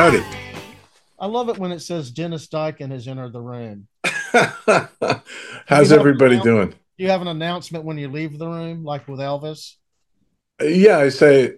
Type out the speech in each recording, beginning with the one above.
Howdy. I love it when it says Dennis Dyken has entered the room. Do you How's have everybody doing? do you have an announcement when you leave the room, like with Elvis? Yeah, I say,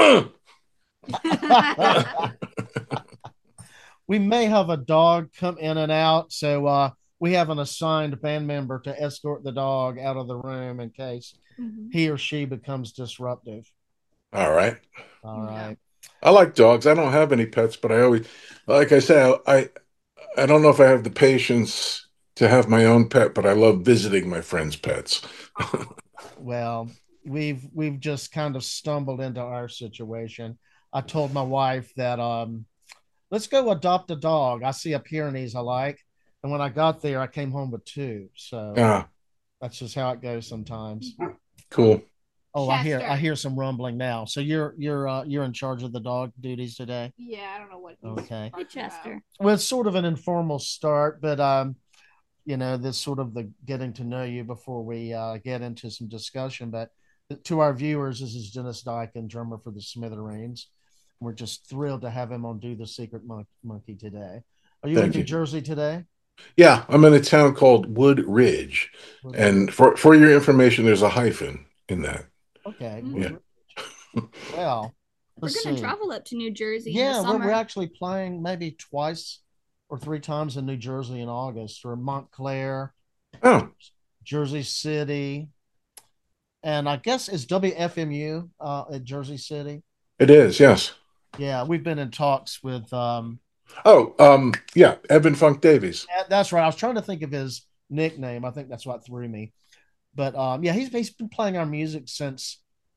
We may have a dog come in and out, so we have an assigned band member to escort the dog out of the room in case Mhm. he or she becomes disruptive. all right. All Yeah. right. I like dogs. I don't have any pets, but I always, like I say, I don't know if I have the patience to have my own pet, but I love visiting my friends' pets. Aw. Well, we've just kind of stumbled into our situation. I told my wife that let's go adopt a dog. I see a Pyrenees I like. And when I got there, I came home with two. So Ah, that's just how it goes sometimes. cool. Oh, I Chester. hear some rumbling now. So you're in charge of the dog duties today. Yeah, I don't know what he's Okay. Hey, talking Chester. About. Well, it's sort of an informal start, but this sort of the getting to know you before we get into some discussion. But to our viewers, this is Dennis Dyken, drummer for the Smithereens. We're just thrilled to have him on Do the Secret Monkey today. Are you in Thank New you. Jersey today? Yeah, I'm in a town called Wood Ridge. And for your information, there's a hyphen in that. Okay. Yeah. Well, We're let's gonna see. travel up to New Jersey in the Yeah, we're summer. actually playing maybe twice or three times in New Jersey in August, or Montclair, Oh, Jersey City, and I guess it's WFMU at Jersey City. it is, yes. Yeah, we've been in talks with. Oh, yeah, Evan Funk Davies. That's right. I was trying to think of his nickname. I think that's what threw me. But yeah, he's been playing our music since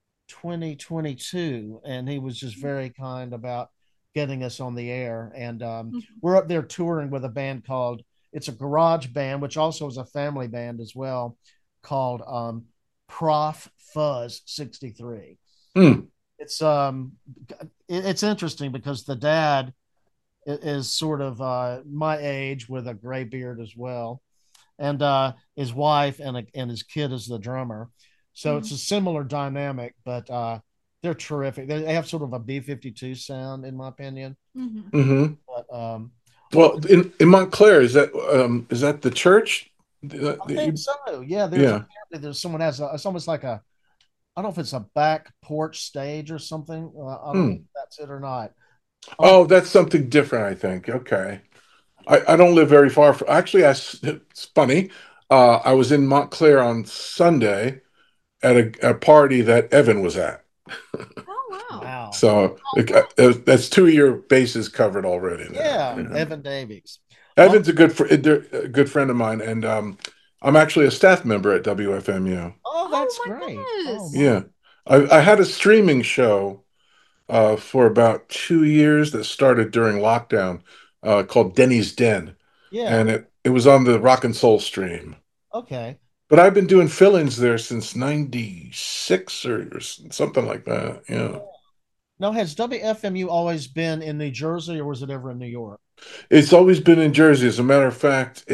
2022, and he was just very kind about getting us on the air. And we're up there touring with a band called, it's a garage band, which also is a family band as well, called Prof Fuzz 63. Hmm. It's it's interesting because the dad is sort of my age with a gray beard as well, and his wife and his kid is the drummer. So it's a similar dynamic, but they're terrific. They have sort of a B-52 sound, in my opinion. Mm-hmm. Mm-hmm. But Well, in Montclair, is that the church? I think so. Yeah, Yeah. there's someone has it's almost like a, I don't know if it's a back porch stage or something. I don't know Hmm. if that's it or not. Oh, Oh, that's something different, I think. Okay. I don't live very far from, actually, it's funny. I was in Montclair on Sunday at a party that Evan was at. Oh wow. wow. So that's two of your bases covered already there. Yeah, Yeah. Evan Davies. Well, Evan's a good friend of mine, and I'm actually a staff member at WFMU. oh, Oh that's my great. Oh goodness. my. Yeah. I had a streaming show for about 2 years that started during lockdown called Denny's Den, Yeah. and it was on the Rock and Soul stream. Okay. But I've been doing fill-ins there since '96 or something like that. Yeah, Now, has WFMU always been in New Jersey, or was it ever in New York? it's always been in Jersey. As a matter of fact,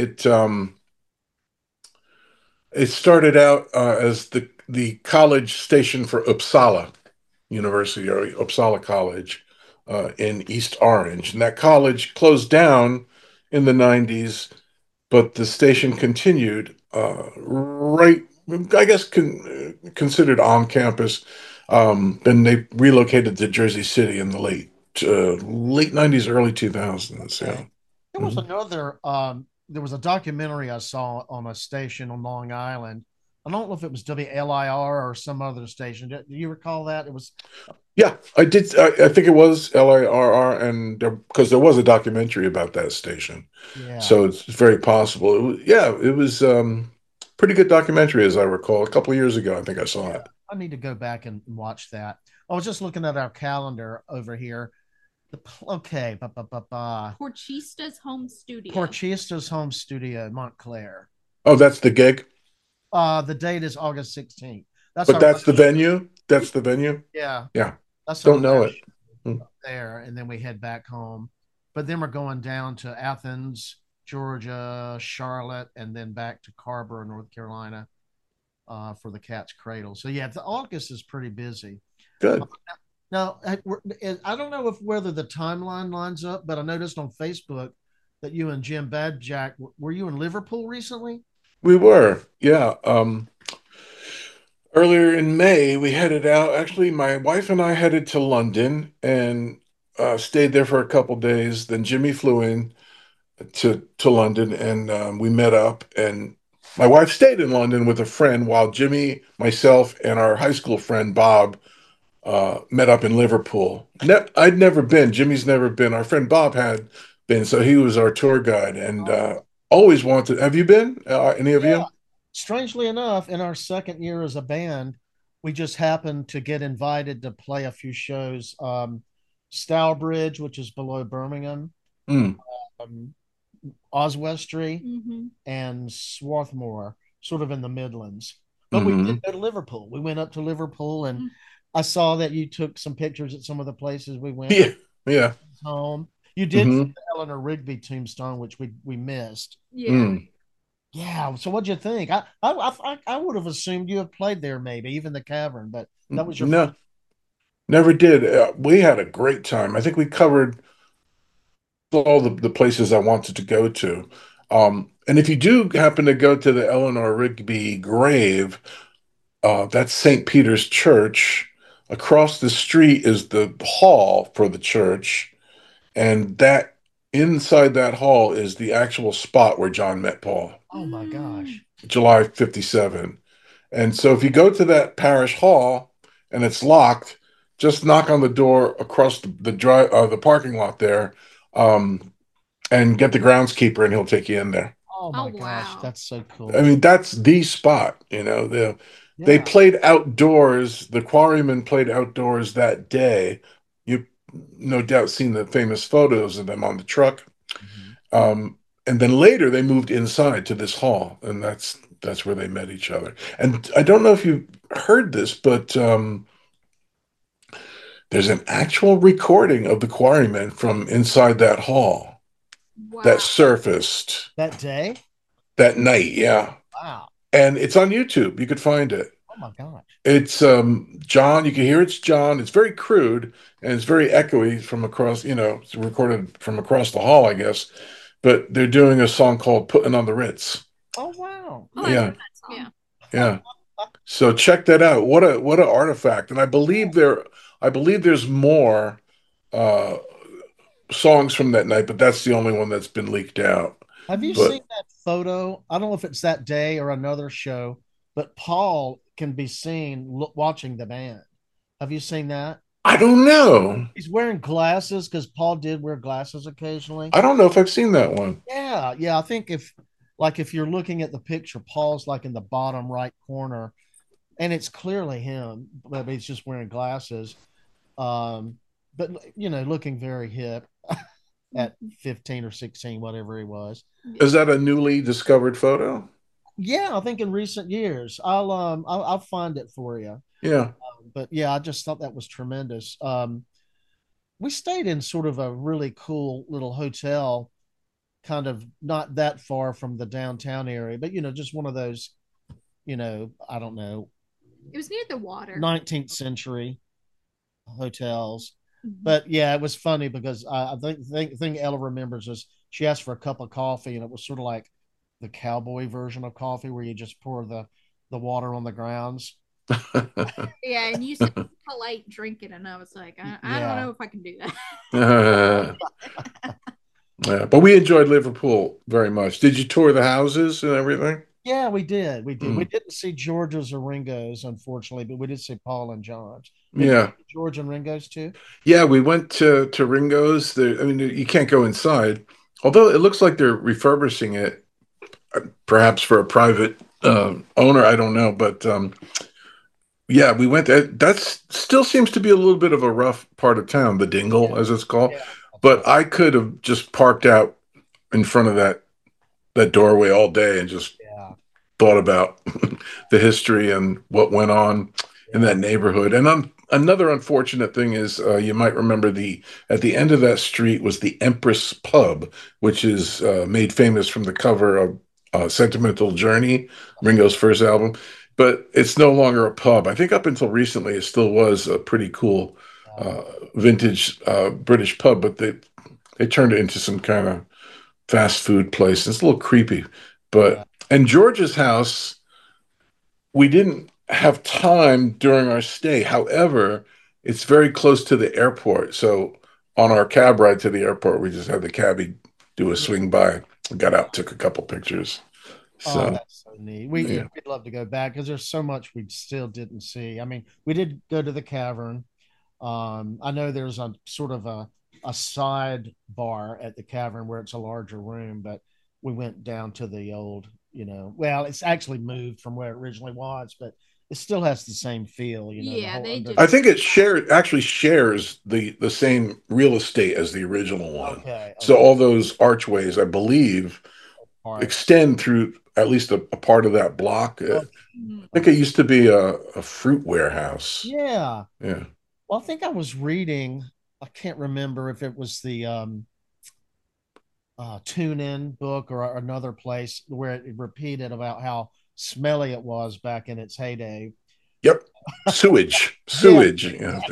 it started out as the college station for Uppsala University or Uppsala College in East Orange, and that college closed down in the '90s, but the station continued right, I guess, considered on campus. Then they relocated to Jersey City in the late '90s, early 2000s. Yeah. Okay. There was Mhm. another, there was a documentary I saw on a station on Long Island. I don't know if it was WLIR or some other station. Do you recall that? It was, Yeah, I did. I think it was LIRR, and because there was a documentary about that station, yeah, so it's very possible. Yeah, it was pretty good documentary, as I recall. A couple of years ago, I think I saw yeah. it. I need to go back and watch that. I was just looking at our calendar over here. Okay, Porchista's home studio. Porchista's home studio, Montclair. Oh, that's the gig, The date is August 16th. That's but our that's last the show. venue. That's the venue. Yeah, Yeah, that's our don't know last it. Hmm. show there, and then we head back home. But then we're going down to Athens, Georgia, Charlotte, and then back to Carver, North Carolina, for the Cat's Cradle. So yeah, the August is pretty busy. Good. Now, I don't know if whether the timeline lines up, but I noticed on Facebook that you and Jim Badjack were you in Liverpool recently? We were, yeah. Earlier in May, we headed out. Actually, my wife and I headed to London and stayed there for a couple days. Then Jimmy flew in to London, and we met up. And my wife stayed in London with a friend while Jimmy, myself, and our high school friend Bob met up in Liverpool. I'd never been. Jimmy's never been. Our friend Bob had been, so he was our tour guide, and Oh, always wanted. Have you been? Any of yeah. you? Strangely enough, in our second year as a band, we just happened to get invited to play a few shows. Stourbridge, which is below Birmingham, Mm, um, Oswestry, Mm-hmm. and Swarthmore, sort of in the Midlands. But we did hmm go to Liverpool. We went up to Liverpool, and I saw that you took some pictures at some of the places we went, Yeah, like yeah. home. You did see hmm the Eleanor Rigby tombstone, which we missed. Yeah. Mm. Yeah. So what'd you think? I would have assumed you have played there, maybe even the cavern, but that was your first. No, never did. We had a great time. I think we covered all the places I wanted to go to. And if you do happen to go to the Eleanor Rigby grave, that's St. Peter's Church. Across the street is the hall for the church, and that inside that hall is the actual spot where John met Paul, Oh my Mm. gosh. July 57. And so if you go to that parish hall and it's locked, just knock on the door across the parking lot there, um, and get the groundskeeper and he'll take you in there. Oh Oh my gosh. wow. That's so I cool. mean, that's the spot, they Yeah. played outdoors. The Quarrymen played outdoors that day. You no doubt seen the famous photos of them on the truck. Mhm. And then later they moved inside to this hall, and that's where they met each other. And I don't know if you heard this, but there's an actual recording of the Quarrymen from inside that hall that Wow. surfaced That day? that night. Yeah, Wow. and it's on YouTube. You could find it. Oh my gosh. It's John. You can hear it's John. It's very crude and it's very echoey from across. It's recorded from across the hall, I guess. But they're doing a song called "Putting on the Ritz." Oh wow. Oh, I Yeah, love that song. Yeah. yeah. So check that out. What a artifact. And I believe there's more uh songs from that night, but that's the only one that's been leaked out. Have you But seen that photo? I don't know if it's that day or another show, but Paul can be seen watching the band. Have you seen that? I don't know. He's wearing glasses because Paul did wear glasses occasionally. I don't know if I've seen that one. Yeah, yeah. I think if you're looking at the picture, Paul's like in the bottom right corner, and it's clearly him, but he's just wearing glasses. Um, but looking very hip at 15 or 16, whatever he was. Is that a newly discovered photo? Yeah, I think in recent years. I'll find it for you. Yeah. But yeah, I just thought that was tremendous. We stayed in sort of a really cool little hotel, kind of not that far from the downtown area, but just one of those, I don't know, It was near the water. 19th century hotels. Mhm. But yeah, it was funny because I think Ella remembers is she asked for a cup of coffee, and it was sort of like the cowboy version of coffee where you just pour the water on the grounds. Yeah, and you said polite drinking, and I was like, I don't Yeah. know if I can do that. Yeah, but we enjoyed Liverpool very much. Did you tour the houses and everything? Yeah, we did. We did. We Mm. didn't see George's or Ringo's, unfortunately, but we did see Paul and John's. Did you Yeah, see George and Ringo's too? yeah. We went to Ringo's. I mean, you can't go inside, although it looks like they're refurbishing it, perhaps for a private owner. I don't know, but yeah, we went there. That still seems to be a little bit of a rough part of town, the Yeah, Dingle, as it's called. yeah, that's right. But I could have just parked out in front of that doorway all day and just Yeah, thought about the history and what went on in yeah. that neighborhood. And another unfortunate thing is you might remember the at the end of that street was the Empress Pub, which is made famous from the cover of Sentimental Journey, Ringo's first album. But it's no longer a pub. I think up until recently, it still was a pretty cool uh, vintage British pub, but they turned it into some kind of fast food place. It's a little creepy, Yeah. but and George's house, we didn't have time during our stay. However, it's very close to the airport, so on our cab ride to the airport, we just had the cabbie do a Yeah. swing by, got out, took a couple pictures. Oh, So that's so neat. yeah, We'd love to go back because there's so much we still didn't see. I mean, we did go to the cavern. I know there's a sort of a side bar at the cavern where it's a larger room, but we went down to the old, well, it's actually moved from where it originally was, but it still has the same feel, the Yeah, whole they under. did I a think great it job. actually shares the same real estate as the original one. Okay, So okay, all those archways, I believe, part. extend through at least a part of that block. I Okay, Mhm. think okay. it used to be a fruit warehouse. Yeah. Yeah. Well, I think I was reading. I can't remember if it was the Tune In book or another place where it repeated about how smelly it was back in its heyday. Yep. Sewage. Yeah, Sewage. You know,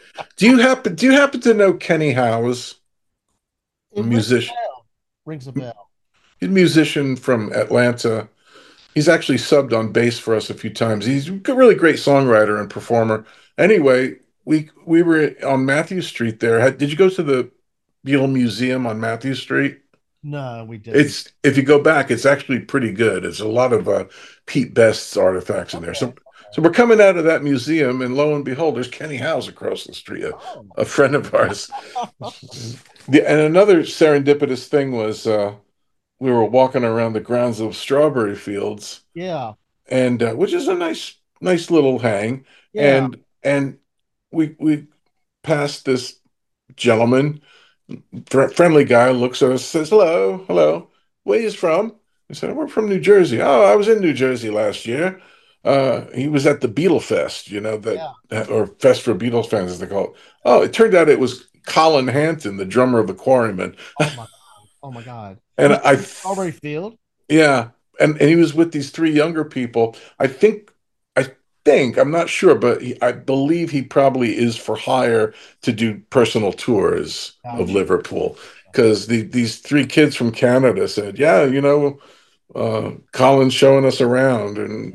do you happen to know Kenny Howes, a it rings a musician? bell. Rings a bell. He's a musician from Atlanta. He's actually subbed on bass for us a few times. He's a really great songwriter and performer. Anyway, we were on Matthew Street there. Did you go to the Beatle Museum on Matthew Street? No, we didn't. It's if you go back, it's actually pretty good. It's a lot of Pete Best's artifacts in there. Okay. So we're coming out of that museum, and lo and behold, there's Kenny Howes across the street, Oh. a friend of ours. And another serendipitous thing was we were walking around the grounds of Strawberry Fields, Yeah. and which is a nice little hang, Yeah. and we passed this gentleman, friendly guy, looks at us, says hello, hello. Where you from? I said, we're from New Jersey. Oh, I was in New Jersey last year. He was at the Beatle Fest, that Yeah. or Fest for Beatles fans, as they call it. Oh, it turned out it was Colin Hanton, the drummer of the Quarrymen, Oh my God. Oh my God. and Was it in Strawberry Field? yeah, and he was with these three younger people. I think I'm not sure, but I believe he probably is for hire to do personal tours of Gotcha. Liverpool because these three kids from Canada said, yeah, Colin's showing us around, and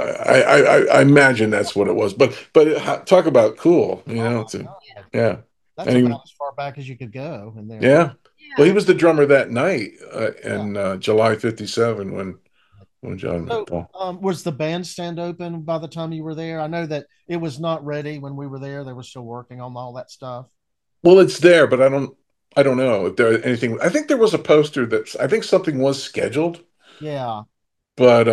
I imagine that's what it was. But talk about cool, Oh my God. yeah, That's and about as far back as you could go in there. yeah, well, he Yeah. was the drummer that night Yeah. in July '57 when John met So, Paul. was the bandstand open by the time you were there? I know that it was not ready when we were there. They were still working on all that stuff. Well, it's there, but I don't know if there anything. I think there was a poster that I think something was scheduled, Yeah. but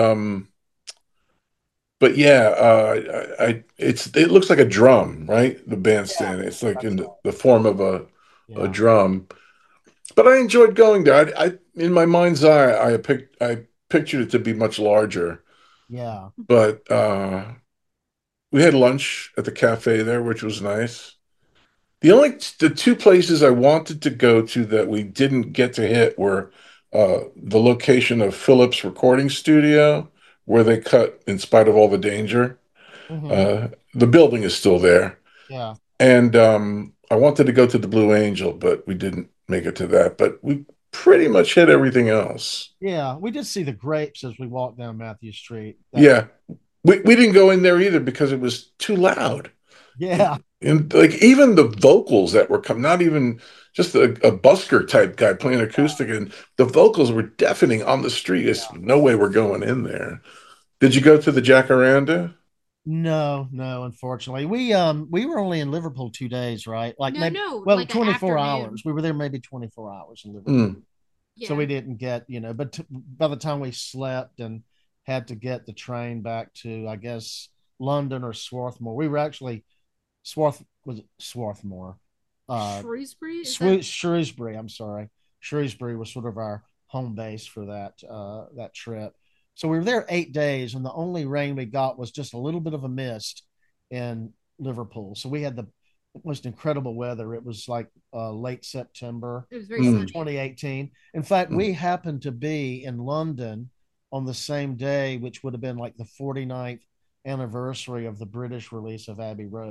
but yeah, it looks like a drum, right? The Yeah. bandstand. It's like in That's the form of a yeah. drum. But I enjoyed going there. I in my mind's eye, I pictured it to be much larger. Yeah. But we had lunch at the cafe there, which was nice. The two places I wanted to go to that we didn't get to hit were the location of Phillips Recording Studio, where they cut In Spite of All the Danger. Hmm. The building is still there. Yeah. And I wanted to go to the Blue Angel, but we didn't make it to that. But we pretty much hit everything else. Yeah. We did see the grapes as we walked down Matthew Street. That was, Yeah, we didn't go in there either because it was too loud. yeah. And like even the vocals that were come, not even just a busker type guy playing acoustic, and the vocals were deafening on the street. It's no way we're going in there. Did you go to the Jacaranda? No, no, unfortunately. We were only in Liverpool 2 days, right? Like No, maybe no, well, like an 24 afternoon. hours. We were there maybe 24 hours in Liverpool. Hmm. So Yeah. we didn't get, but by the time we slept and had to get the train back to, I guess, London or Swarthmore, we were actually was it Swarthmore, uh, Shrewsbury? Is that Shrewsbury. I'm sorry, Shrewsbury was sort of our home base for that trip. So we were there 8 days, and the only rain we got was just a little bit of a mist in Liverpool. So we had the most incredible weather. It was like late September it was very of Hmm. sunny. 2018. In fact, Hmm. we happened to be in London on the same day, which would have been like the 49th anniversary of the British release of Abbey Road.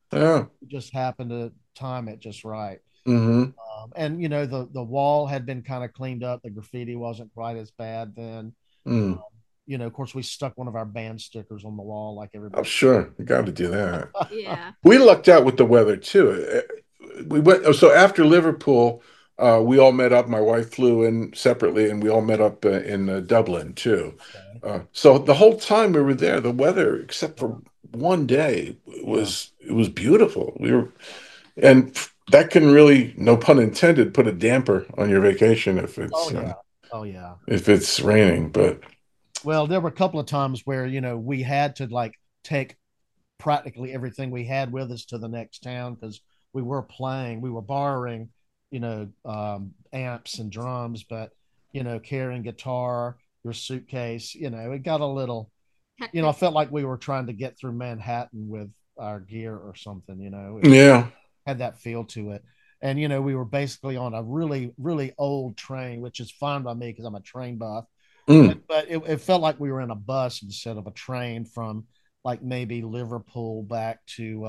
Yeah. We just happened to time it just right. Mm-hmm. And the wall had been kind of cleaned up. The graffiti wasn't quite as bad then. Mm. Of course, we stuck one of our band stickers on the wall like Oh, everybody. sure. You got to do that. Yeah. We lucked out with the weather too. We went so after Liverpool, we all met up. My wife flew in separately, and we all met up in Dublin too. Okay. So the whole time we were there, the weather, except for Yeah. one day, Yeah. it was beautiful. And that can really, no pun intended, put a damper on your vacation Oh yeah. Oh yeah. if it's raining. But Well, there were a couple of times where, we had to like take practically everything we had with us to the next town because we were borrowing, amps and drums, but, carrying guitar, your suitcase, it got a little, I Hectic. felt like we were trying to get through Manhattan with our gear or something, it yeah. had that feel to it. And, we were basically on a really, really old train, which is fine by me because I'm a train buff, Mm. but it felt like we were in a bus instead of a train from like maybe Liverpool back to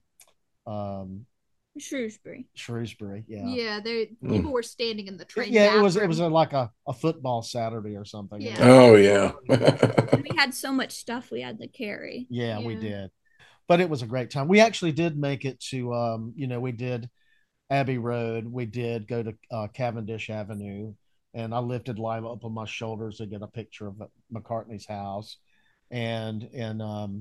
um, Shrewsbury. Shrewsbury. Yeah, Yeah, there Mm. people were standing in the train yeah. It was bathroom. like a football Saturday or something. Yeah. Oh yeah. And we had so much stuff we had to carry. Yeah, we Yeah. did. But it was a great time. We actually did make it to we did Abbey Road. We did go to Cavendish Avenue, and I lifted Lila up on my shoulders to get a picture of McCartney's house, and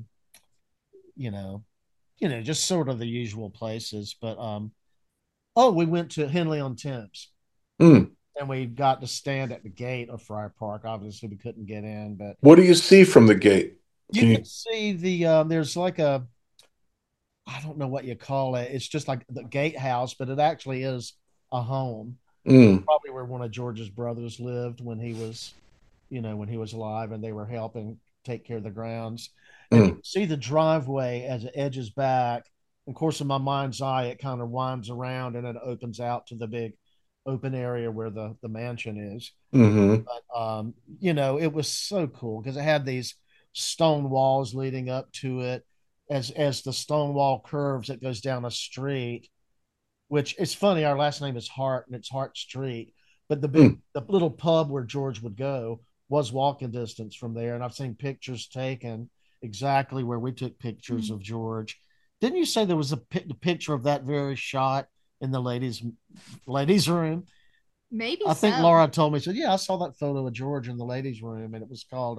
you know, just sort of the usual places. But oh, we went to Henley on Thames, Mm. and we got to stand at the gate of Friar Park. Obviously, we couldn't get in, but What do you see from the gate? you Can can you? see the there's like a, I don't know what you call it. It's just like the gatehouse, but it actually is a home. Mm. Probably where one of George's brothers lived when he was, when he was alive, and they were helping take care of the grounds. And you Mm. can see the driveway as it edges back. Of course, in my mind's eye, it kind of winds around and it opens out to the big open area where the mansion is. Mm-hmm. But it was so cool because it had these stone walls leading up to it. As the stone wall curves, it goes down a street, which is funny. Our last name is Hart, and it's Hart Street. But Mm. the little pub where George would go was walking distance from there, and I've seen pictures taken exactly where we took pictures Mhm. of George. Didn't you say there was a picture of that very shot in the ladies' room? Maybe I think so. Laura told me, said, yeah, I saw that photo of George in the ladies' room, and it was called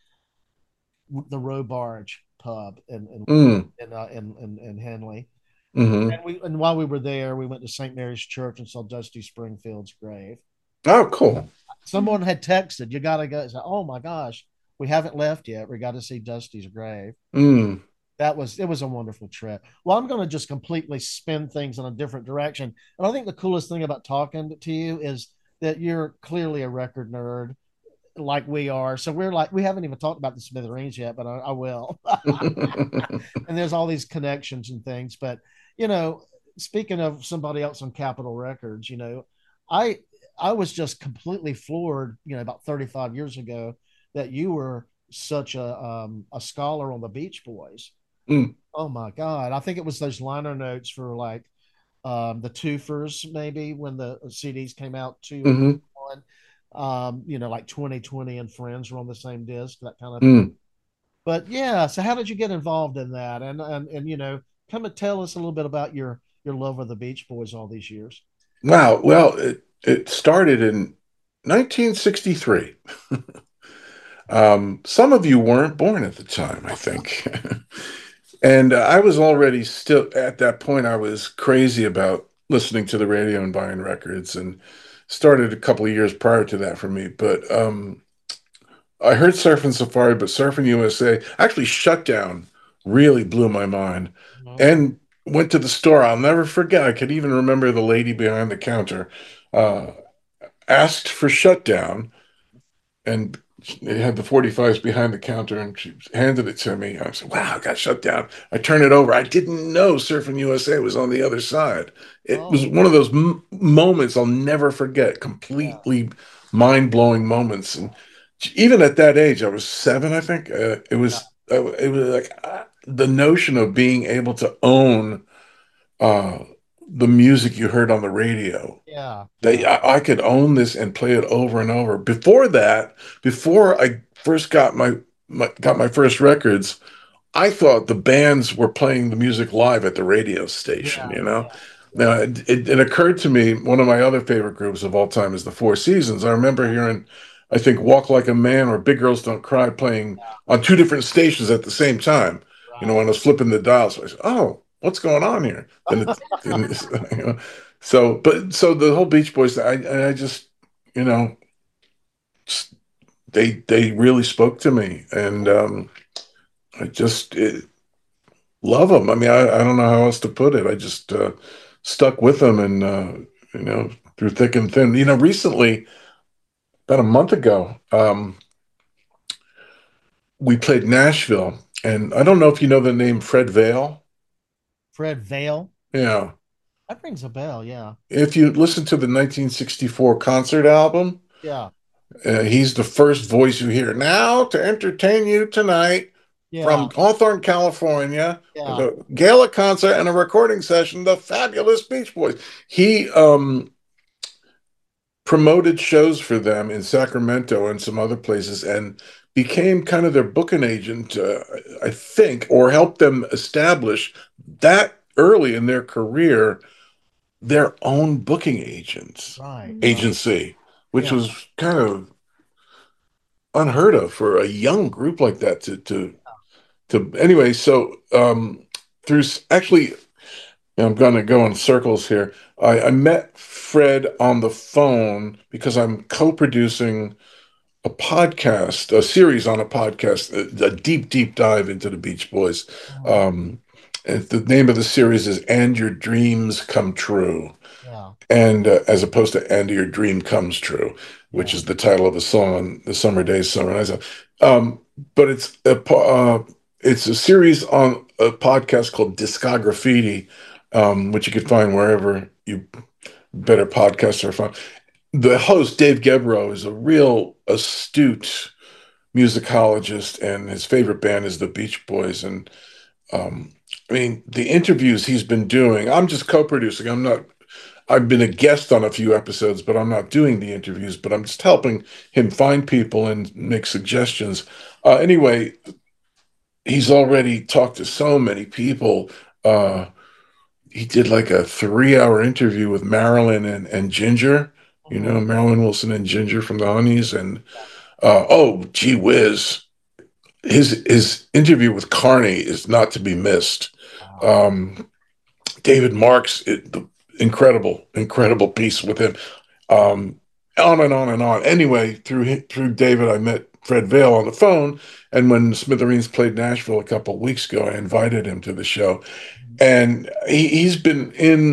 the Robarge Pub Mm. in Henley. Mm-hmm. And while we were there, we went to St. Mary's Church and saw Dusty Springfield's grave. Oh, cool. Mhm. Someone had texted, "You got to go." I said, "Oh my gosh, we haven't left yet. We got to see Dusty's grave." Mm. It was a wonderful trip. Well, I'm going to just completely spin things in a different direction, and I think the coolest thing about talking to you is that you're clearly a record nerd like we are. So we're like, we haven't even talked about the Smithereens yet, but I will. And there's all these connections and things. But you know, speaking of somebody else on Capitol Records, I I was just completely floored, about 35 years ago, that you were such a scholar on the Beach Boys. Mm. Oh my God! I think it was those liner notes for like the twofers, maybe when the CDs came out, two and Mm-hmm. one. Like 2020 and Friends were on the same disc, that kind of thing. Mm. But yeah, so how did you get involved in that? And come and tell us a little bit about your love of the Beach Boys all these years. Wow. Well, it started in 1963. Some of you weren't born at the time, I think. And I was already still at that point, I was crazy about listening to the radio and buying records and started a couple of years prior to that for me. But I heard Surfing Safari, but Surfing USA actually shut down really blew my mind. Mhm. And went to the store. I'll never forget. I could even remember the lady behind the counter uh, asked for Shutdown, and it had the 45s behind the counter, and she handed it to me. I said, "Wow, I got shut down." I turned it over. I didn't know Surfing USA was on the other side. It was Oh, one of those moments I'll never forget. yeah, Completely mind-blowing moments, and even at that age, I was 7, I think. yeah, It was like the notion of being able to own uh, the music you heard on the radio. Yeah, They, yeah, I could own this and play it over and over. Before that, before I first got my first records, I thought the bands were playing the music live at the radio station, yeah, you know? yeah, Now, it occurred to me, one of my other favorite groups of all time is the Four Seasons. I remember hearing, I think, Walk Like a Man or Big Girls Don't Cry playing on two different stations at the same time, when I right. was flipping the dials. So I said, oh, what's going on here? Then it's, so the whole Beach Boys, I just, you know, they really spoke to me. And I just, love them. I mean, I don't know how else to put it. I just stuck with them, and through thick and thin. Recently, about a month ago, we played Nashville, and I don't know if you know the name Fred Vale. Fred Vale. Yeah, That rings a bell. Yeah, if you listen to the 1964 concert album, yeah, he's the first voice you hear. Now to entertain you tonight yeah, from Hawthorne, California, yeah. the gala concert and a recording session, the fabulous Beach Boys. He promoted shows for them in Sacramento and some other places and became kind of their booking agent, I think, or helped them establish that early in their career, their own booking agents Right, right. agency, which Yeah, was kind of unheard of for a young group like that to anyway. So through actually, I'm going to go in circles here. I met Fred on the phone because I'm co-producing a podcast, a series on a podcast, a deep, deep dive into the Beach Boys. mhm, Um, and the name of the series is "And Your Dreams Come True," yeah, and as opposed to "And Your Dream Comes True," which yeah. is the title of a song on the Summer Days, Summer Nights. Um, but it's a series on a podcast called Discograffiti, which you can find wherever you better podcasts are found. The host, Dave Gebrow, is a real astute musicologist, and his favorite band is the Beach Boys. And um, I mean, the interviews he's been doing, I'm just co-producing. I've been a guest on a few episodes, but I'm not doing the interviews, but I'm just helping him find people and make suggestions. Anyway, he's already talked to so many people. He did like a 3 hour interview with Marilyn and Ginger, Mhm. Marilyn Wilson and Ginger from the Honeys. And oh, gee whiz, his interview with Carney is not to be missed. Wow. Um, David Marks, the incredible, incredible piece with him. Um, on and on and on. Anyway, through David, I met Fred Vale on the phone, and when Smithereens played Nashville a couple of weeks ago, I invited him to the show, and he's been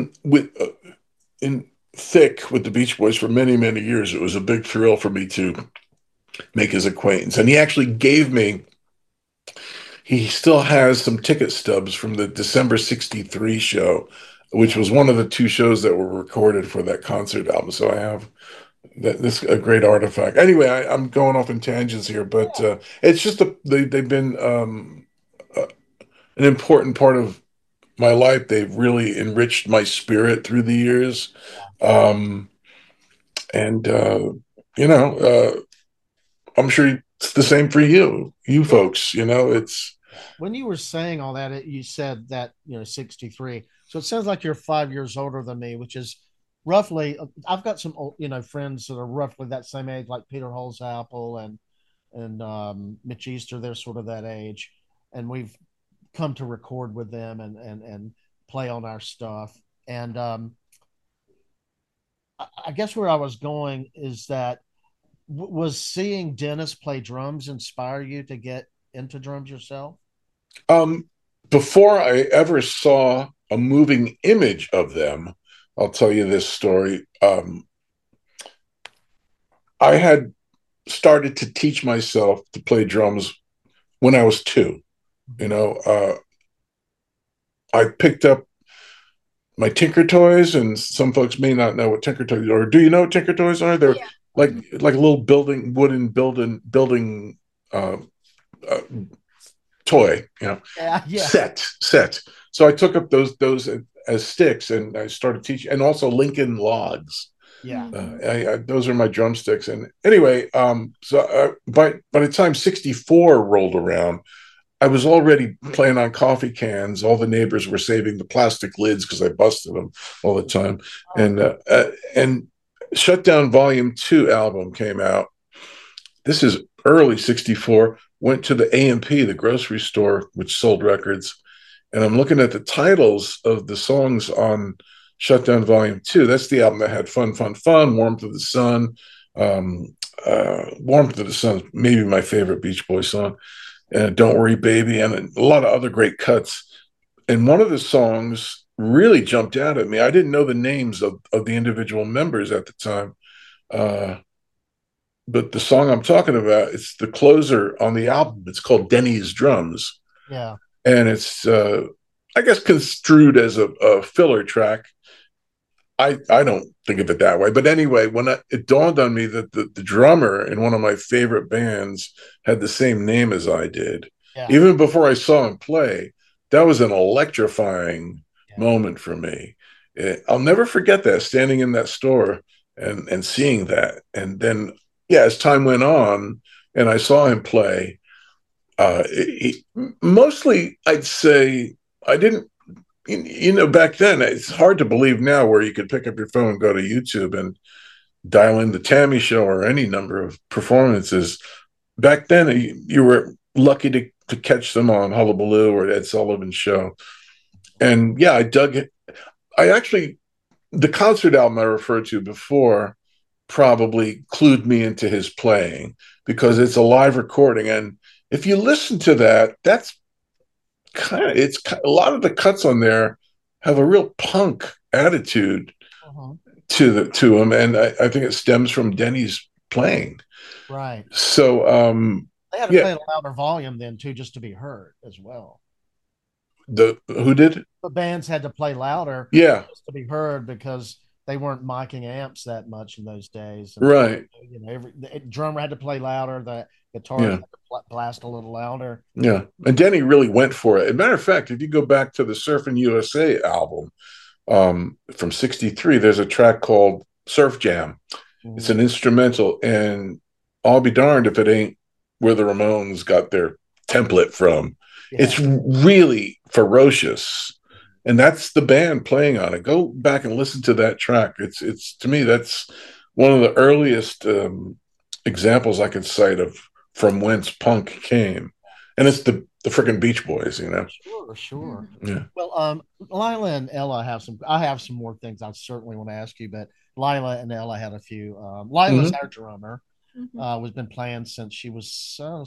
in thick with the Beach Boys for many, many years. It was a big thrill for me to make his acquaintance, and he actually gave me. He still has some ticket stubs from the December '63 show, which was one of the two shows that were recorded for that concert album. So I have this a great artifact. Anyway, I'm going off in tangents here, but it's just they've been uh, an important part of my life. They've really enriched my spirit through the years, um, and you know, I'm sure it's the same for you Yeah. folks. It's When you were saying all that, you said that 63. So it sounds like you're 5 years older than me, which is roughly. I've got some friends that are roughly that same age, like Peter Holzapfel and Mitch Easter. They're sort of that age, and we've come to record with them and play on our stuff. And I guess where I was going is that was seeing Dennis play drums inspire you to get into drums yourself? um, before I ever saw a moving image of them. I'll tell you this story. I had started to teach myself to play drums when I was two. You know, I picked up my Tinker Toys, and some folks may not know what Tinker Toys are. Do you know what Tinker Toys are? Oh They're yeah. like a little wooden building uh, toy, Yeah, yeah. set. So I took up those. as sticks, and I started teaching, and also Lincoln Logs. Yeah. Those are my drumsticks. And anyway, by the time '64 rolled around, I was already playing on coffee cans. All the neighbors were saving the plastic lids because I busted them all the time. And Shutdown Volume 2 album came out. This is early '64. Went to the A&P, the grocery store, which sold records. And I'm looking at the titles of the songs on Shutdown Volume 2. That's the album that had Fun, Fun, Fun, Warmth of the Sun. Warmth of the Sun is maybe my favorite Beach Boys song. And Don't Worry Baby, and a lot of other great cuts. And one of the songs really jumped out at me. I didn't know the names of the individual members at the time. But the song I'm talking about, it's the closer on the album. It's called Denny's Drums. Yeah. And it's, I guess, construed as a filler track. I don't think of it that way. But anyway, when it dawned on me that the drummer in one of my favorite bands had the same name as I did, even before I saw him play, that was an electrifying moment for me. I'll never forget that, standing in that store and seeing that. And then, as time went on and I saw him play, mostly I'd say I didn't, back then, it's hard to believe now where you could pick up your phone and go to YouTube and dial in the Tammy Show or any number of performances. Back then, you were lucky to catch them on Hullabaloo or Ed Sullivan's Show. And I dug it. The concert album I referred to before probably clued me into his playing because it's a live recording. And if you listen to that, that's a lot of the cuts on there have a real punk attitude to him, and I think it stems from Denny's playing. Right. So they had to play a louder volume then too, just to be heard as well. Who did? The bands had to play louder, just to be heard because they weren't miking amps that much in those days. And, right. Every drummer had to play louder. The guitar had to blast a little louder. Yeah, and Denny really went for it. As a matter of fact, if you go back to the Surfing USA album from '63, there's a track called Surf Jam. Mm-hmm. It's an instrumental, and I'll be darned if it ain't where the Ramones got their template from. Yeah. It's really ferocious. And that's the band playing on it. Go back and listen to that track. It's to me, that's one of the earliest examples I could cite of from whence punk came. And it's the freaking Beach Boys, Sure. Yeah. Well, Lila and Ella I have some more things I certainly want to ask you, but Lila and Ella had a few. Lila's our drummer. Was been playing since she was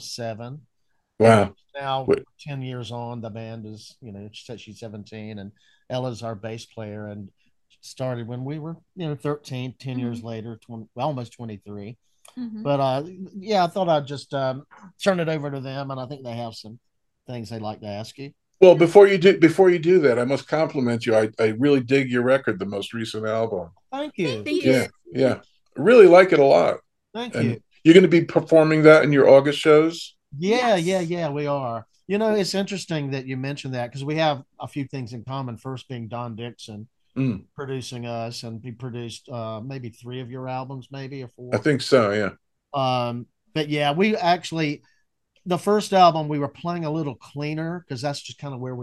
7. Wow. Now 10 years on, the band is, she said she's 17, and Ella's our bass player and started when we were, 13, 10 years later, almost 23. But I thought I'd just turn it over to them, and I think they have some things they'd like to ask you. Well, before you do that, I must compliment you. I really dig your record, the most recent album. Thank you. Yeah. I really like it a lot. Thank you. You're going to be performing that in your August shows? Yeah, we are. It's interesting that you mentioned that because we have a few things in common. First being Don Dixon producing us, and he produced maybe 3 of your albums, maybe, or 4. I think so, yeah. But we actually, the first album we were playing a little cleaner because that's just kind of where we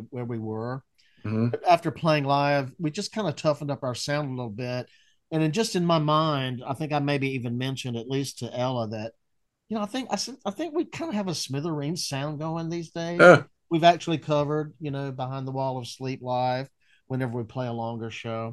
were. But after playing live, we just kind of toughened up our sound a little bit. And in my mind, I think I maybe even mentioned, at least to Ella, that I think we kind of have a Smithereens sound going these days. We've actually covered, Behind the Wall of Sleep live whenever we play a longer show.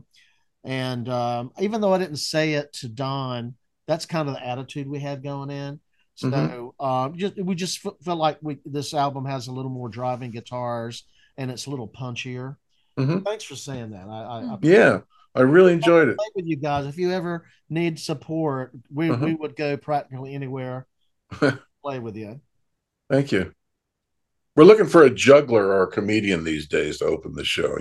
And even though I didn't say it to Don, that's kind of the attitude we had going in. So we just felt like this album has a little more driving guitars and it's a little punchier. Thanks for saying that. I really enjoyed it. Play with you guys. If you ever need support, we would go practically anywhere. Play with you. Thank you. We're looking for a juggler or a comedian these days to open the show,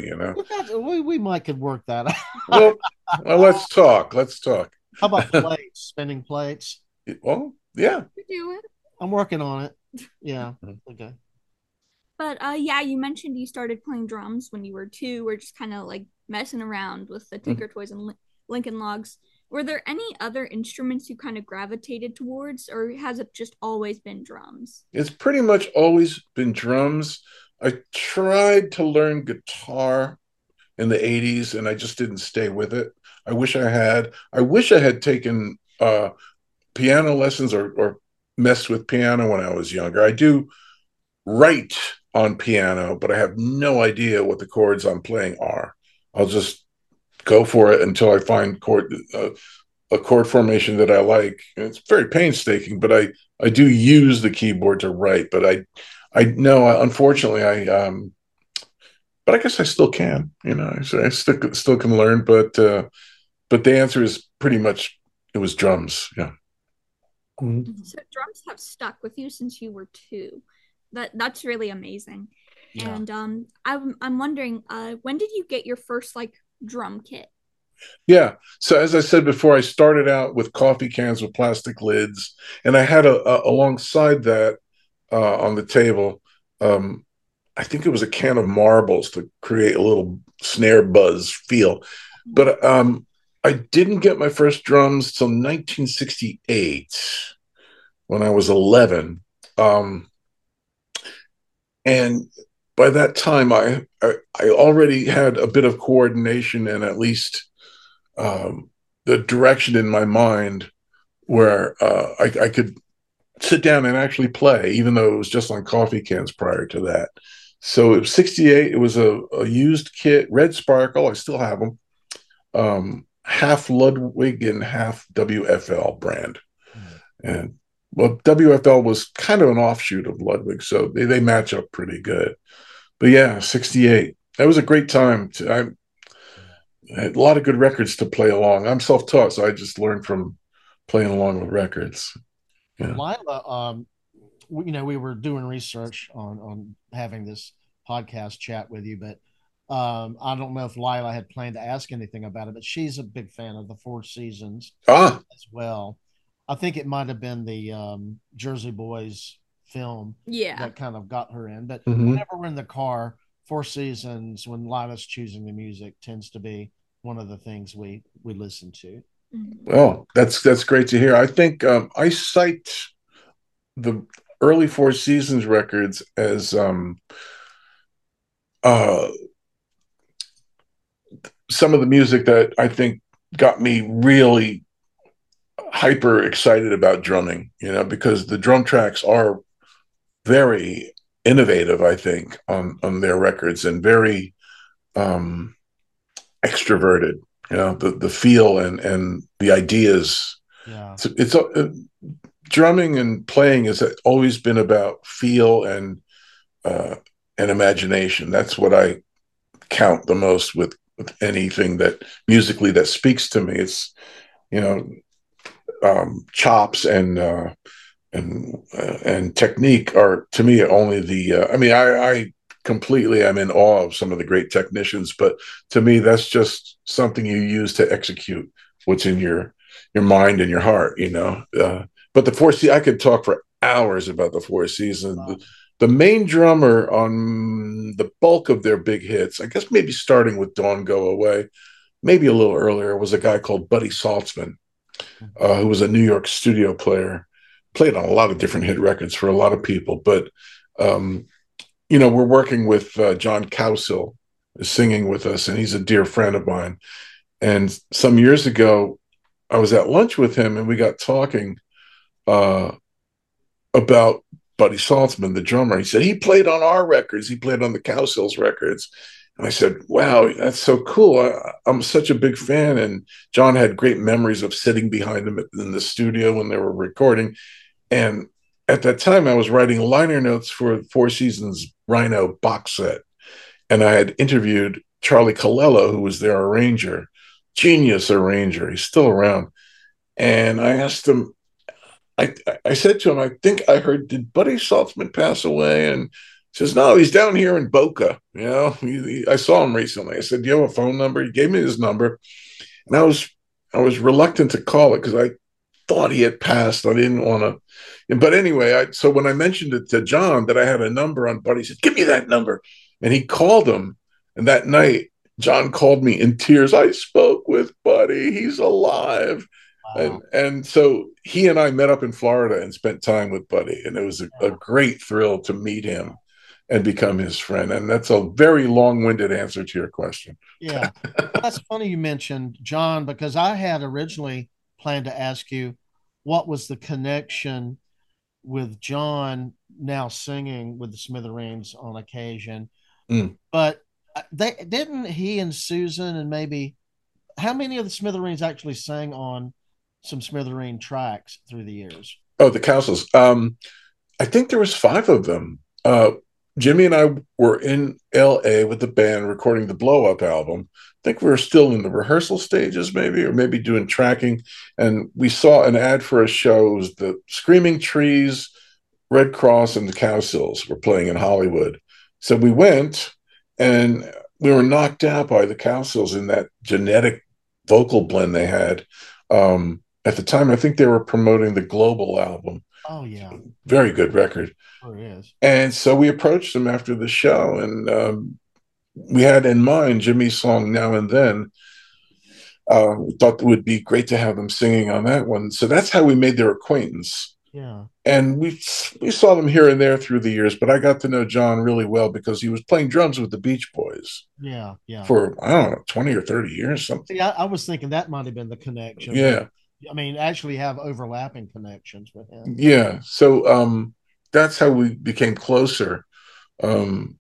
we might could work that out. well, let's talk. How about plates? Spinning plates? Well, yeah. You do it. I'm working on it. Yeah. Okay. But yeah, you mentioned you started playing drums when you were 2, or just kind of like messing around with the Tinker Toys and Lincoln Logs. Were there any other instruments you kind of gravitated towards, or has it just always been drums? It's pretty much always been drums. I tried to learn guitar in the 80s and I just didn't stay with it. I wish I had. I wish I had taken piano lessons or messed with piano when I was younger. I do write on piano, but I have no idea what the chords I'm playing are. I'll just go for it until I find a chord formation that I like. And it's very painstaking, but I do use the keyboard to write. But I know unfortunately but I guess I still can. So I still can learn. But the answer is pretty much it was drums. Yeah. Mhm. So drums have stuck with you since you were 2. That's really amazing. Yeah. And I'm wondering, when did you get your first like drum kit? Yeah. So as I said before, I started out with coffee cans with plastic lids, and I had alongside that on the table. I think it was a can of marbles to create a little snare buzz feel. But I didn't get my first drums till 1968 when I was 11. And by that time, I already had a bit of coordination and at least the direction in my mind where I could sit down and actually play, even though it was just on coffee cans prior to that. So it was 68. It was a used kit, Red Sparkle. I still have them. Half Ludwig and half WFL brand. And well, WFL was kind of an offshoot of Ludwig, so they match up pretty good. But yeah, 68. That was a great time. I had a lot of good records to play along. I'm self-taught, so I just learned from playing along with records. Yeah. Lila, we were doing research on having this podcast chat with you, but I don't know if Lila had planned to ask anything about it, but she's a big fan of the Four Seasons Ah, as well. I think it might have been the Jersey Boys film Yeah. that kind of got her in. But mhm. whenever we're in the car, Four Seasons, when Lila's choosing the music, tends to be one of the things we listen to. Mhm. Oh, that's great to hear. I think I cite the early Four Seasons records as uh, some of the music that I think got me really hyper excited about drumming, because the drum tracks are very innovative, I think, on their records and very um, extroverted. The feel and the ideas. Yeah. It's drumming and playing has always been about feel uh, and imagination. That's what I count the most with anything that musically that speaks to me. It's you know chops and technique are to me only the. I mean, I completely am in awe of some of the great technicians, but to me, that's just something you use to execute what's in your mind and your heart. But the I could talk for hours about the Four Seasons. Wow. The main drummer on the bulk of their big hits, I guess maybe starting with Dawn Go Away, maybe a little earlier, was a guy called Buddy Saltzman, who was a New York studio player, played on a lot of different hit records for a lot of people. But, we're working with John Cowsill singing with us, and he's a dear friend of mine. And some years ago, I was at lunch with him, and we got talking uh, about Buddy Saltzman, the drummer. He said he played on our records. He played on the Cowsills records. And I said, wow, that's so cool. I'm such a big fan. And John had great memories of sitting behind him in the studio when they were recording. And at that time, I was writing liner notes for Four Seasons Rhino box set. And I had interviewed Charlie Colello, who was their arranger, genius arranger. He's still around. And I asked him, I said to him, I think I heard, did Buddy Saltzman pass away? And he says, no, he's down here in Boca. I saw him recently. I said, do you have a phone number? He gave me his number. And I was reluctant to call it because thought he had passed. I didn't want to, but anyway, so when I mentioned it to John that I had a number on Buddy, he said, "Give me that number," and he called him. And that night, John called me in tears. "I spoke with Buddy. He's alive." Wow. And so he and I met up in Florida and spent time with Buddy, and it was a great thrill to meet him and become his friend. And that's a very long-winded answer to your question. Yeah. Well, that's funny you mentioned John because I had originally planned to ask you what was the connection with John now singing with the Smithereens on occasion. Mm. But they didn't he and Susan and maybe how many of the Smithereens actually sang on some Smithereen tracks through the years? Oh, the Castles. I think there was 5 of them. Jimmy and I were in L.A. with the band recording the Blow Up album. I think we were still in the rehearsal stages, maybe, or maybe doing tracking. And we saw an ad for a show. It was the Screaming Trees, Red Cross, and the Cowsills were playing in Hollywood. So we went, and we were knocked out by the Cowsills in that genetic vocal blend they had. At the time, I think they were promoting the Global album. Oh yeah, Very good record. sure is. And so we approached them after the show, and we had in mind Jimmy's song Now and Then. We thought it would be great to have them singing on that one. So that's how we made their acquaintance. Yeah. And we saw them here and there through the years, but I got to know John really well because he was playing drums with the Beach Boys Yeah. Yeah. for, I don't know, 20 or 30 years, something. See, I was thinking that might have been the connection. Yeah. I mean, actually have overlapping connections with him. Yeah. So that's how we became closer. Um,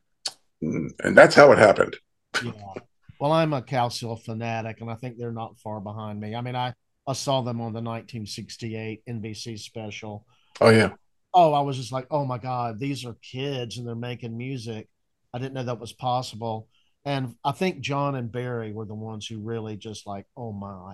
and that's how it happened. Yeah. Well, I'm a Cowsill fanatic, and I think they're not far behind me. I mean, I saw them on the 1968 NBC special. Oh, yeah. Oh, I was just like, oh my God, these are kids and they're making music. I didn't know that was possible. And I think John and Barry were the ones who really just like, oh my,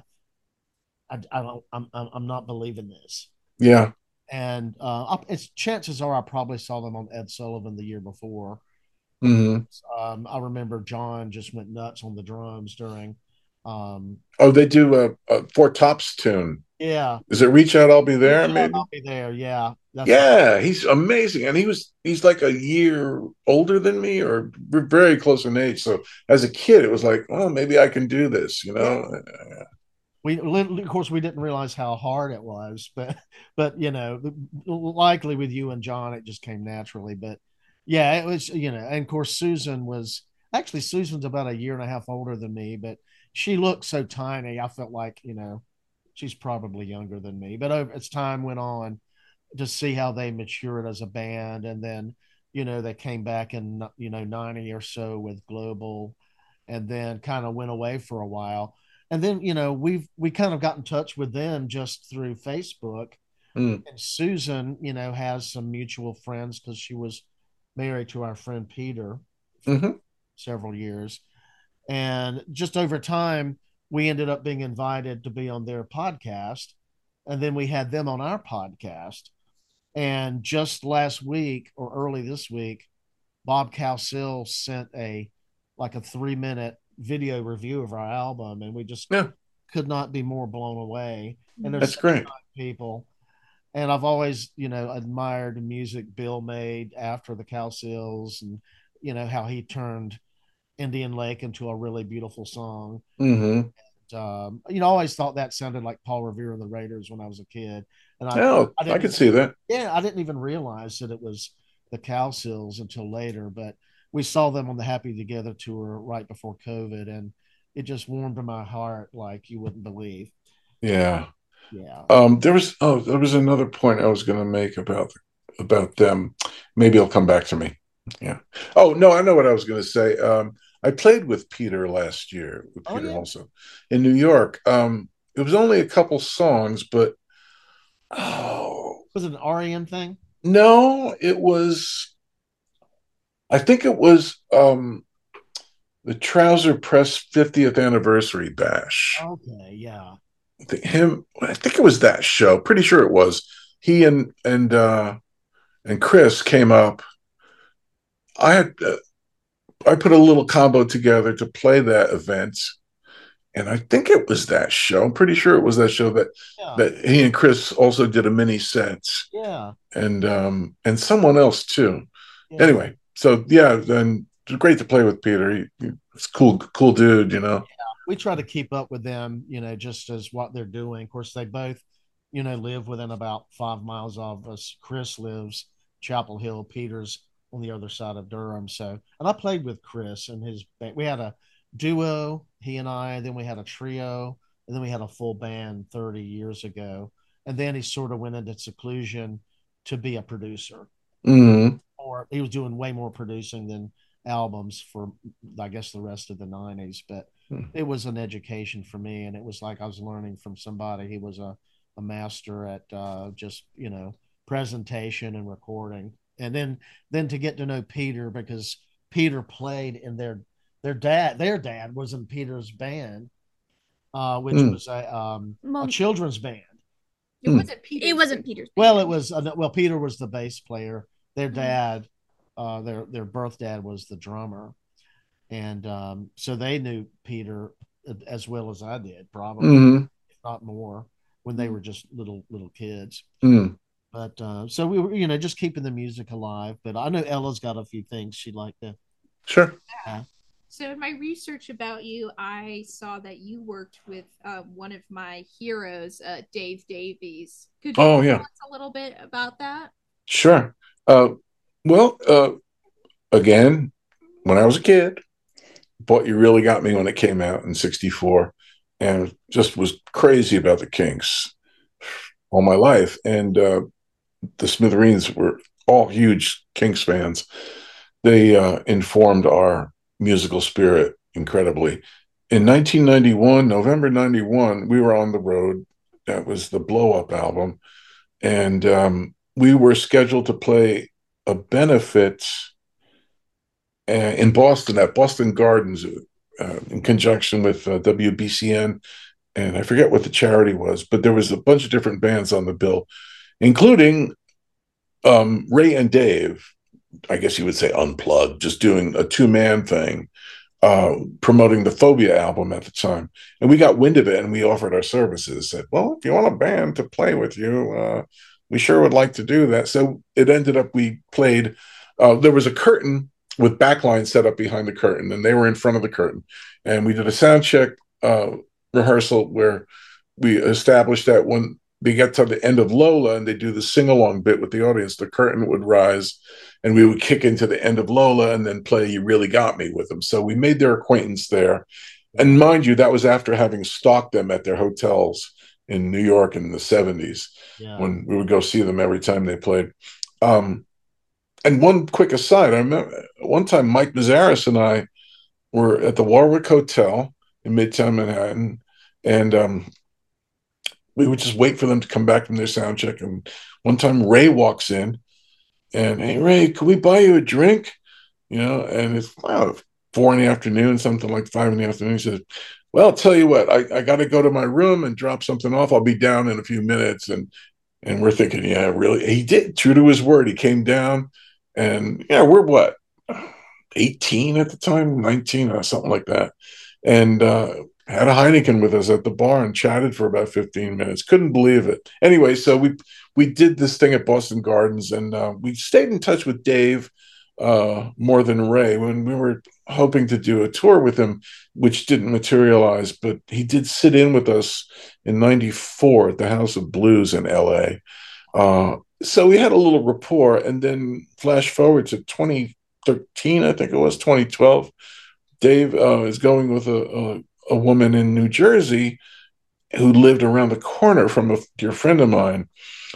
I don't, I'm not believing this. Yeah. And it's chances are I probably saw them on Ed Sullivan the year before. Hmm. I remember John just went nuts on the drums during. Oh, they do a Four Tops tune. Yeah, Is it Reach Out, I'll Be There, yeah, maybe? I'll be there. Yeah, that's right. Yeah, he's amazing. And he's like a year older than me, or we're very close in age. So as a kid, it was like, oh, maybe I can do this, you Yeah. know? We of course we didn't realize how hard it was, but likely with you and John it just came naturally. But yeah, it was and of course Susan's about a year and a half older than me, but she looked so tiny. I felt like she's probably younger than me. But as time went on, to see how they matured as a band, and then they came back in 90 or so with Global, and then kind of went away for a while, and then we kind of got in touch with them just through Facebook. Mm. And Susan has some mutual friends because she was married to our friend Peter for Hmm. several years, and just over time we ended up being invited to be on their podcast, and then we had them on our podcast. And just last week or early this week, Bob Cowsill sent a 3-minute video review of our album, and we just Yeah, could not be more blown away. And they're that's such great. fine people. And I've always, admired the music Bill made after the Cowsills, and how he turned Indian Lake into a really beautiful song. Hmm. I always thought that sounded like Paul Revere and the Raiders when I was a kid, and Oh, I I didn't could even, see that. yeah, I didn't even realize that it was the Cowsills until later. But we saw them on the Happy Together tour right before COVID, and it just warmed to my heart like you wouldn't believe. Yeah. Yeah. There was another point I was going to make about them. Maybe it'll come back to me. Yeah. Oh no, I know what I was going to say. I played with Peter last year, with Oh Peter yeah. also in New York. It was only a couple songs, but oh Was it an REM thing? no, it was. I think it was the Trouser Press 50th anniversary bash. Okay. Yeah. I think it was that show. Pretty sure it was. He and Chris came up. I had I put a little combo together to play that event, And I think it was that show. I'm pretty sure it was that show that Yeah, he and Chris also did a mini sets, yeah, and someone else too. yeah. Anyway, so yeah, then it's great to play with Peter. It's cool dude, you know. We try to keep up with them, just as what they're doing. Of course, they both, live within about 5 miles of us. Chris lives Chapel Hill, Peter's on the other side of Durham. So, and I played with Chris and his band. We had a duo, he and I, then we had a trio, and then we had a full band 30 years ago. And then he sort of went into seclusion to be a producer. Mm-hmm. Or he was doing way more producing than albums for, I guess, the rest of the 90s. But it was an education for me, and it was like I was learning from somebody. He was a master at just presentation and recording. And then to get to know Peter, because Peter played in their dad was in Peter's band, which Mm. was a children's band. It wasn't Peter. It wasn't Peter's. Well, it was Peter was the bass player. Their dad, their birth dad was the drummer, and so they knew Peter as well as I did, probably, Mm-hmm. if not more, when they were just little kids. Mm. But so we were, just keeping the music alive. But I know Ella's got a few things she'd like to. Sure. So in my research about you, I saw that you worked with one of my heroes, Dave Davies. Could you Oh tell yeah, us a little bit about that? sure. Uh, well, again, when I was a kid, but you really got me when it came out in '64, and just was crazy about the Kinks all my life. And the Smithereens were all huge Kinks fans. They informed our musical spirit incredibly. In 1991, November '91, we were on the road. That was the Blow Up album. And we were scheduled to play a benefit in Boston at Boston Gardens in conjunction with WBCN. And I forget what the charity was, but there was a bunch of different bands on the bill, including Ray and Dave. I guess you would say unplugged, just doing a two-man thing, promoting the Phobia album at the time. And we got wind of it and we offered our services. Said, well, if you want a band to play with you, we sure would like to do that. So it ended up we played, there was a curtain with backline set up behind the curtain, and they were in front of the curtain. And we did a sound check rehearsal where we established that when they get to the end of Lola and they do the sing-along bit with the audience, the curtain would rise and we would kick into the end of Lola and then play You Really Got Me with them. So we made their acquaintance there. And mind you, that was after having stalked them at their hotels in New York in the 70s, when we would go see them every time they played. And one quick aside, I remember one time Mike Mazaris and I were at the Warwick Hotel in Midtown Manhattan, and we would just wait for them to come back from their sound check. And one time Ray walks in and, hey, Ray, can we buy you a drink? And it's 4 in the afternoon, something like 5 in the afternoon. He says, well, I'll tell you what, I got to go to my room and drop something off. I'll be down in a few minutes. And we're thinking, yeah, really? He did, true to his word. He came down and, we're what, 18 at the time, 19 or something like that. And had a Heineken with us at the bar and chatted for about 15 minutes. Couldn't believe it. Anyway, so we did this thing at Boston Gardens, and we stayed in touch with Dave more than Ray when we were hoping to do a tour with him, which didn't materialize. But he did sit in with us in '94 at the House of Blues in LA. So we had a little rapport, and then flash forward to 2013, I think it was 2012. Dave is going with a woman in New Jersey who lived around the corner from a dear friend of mine.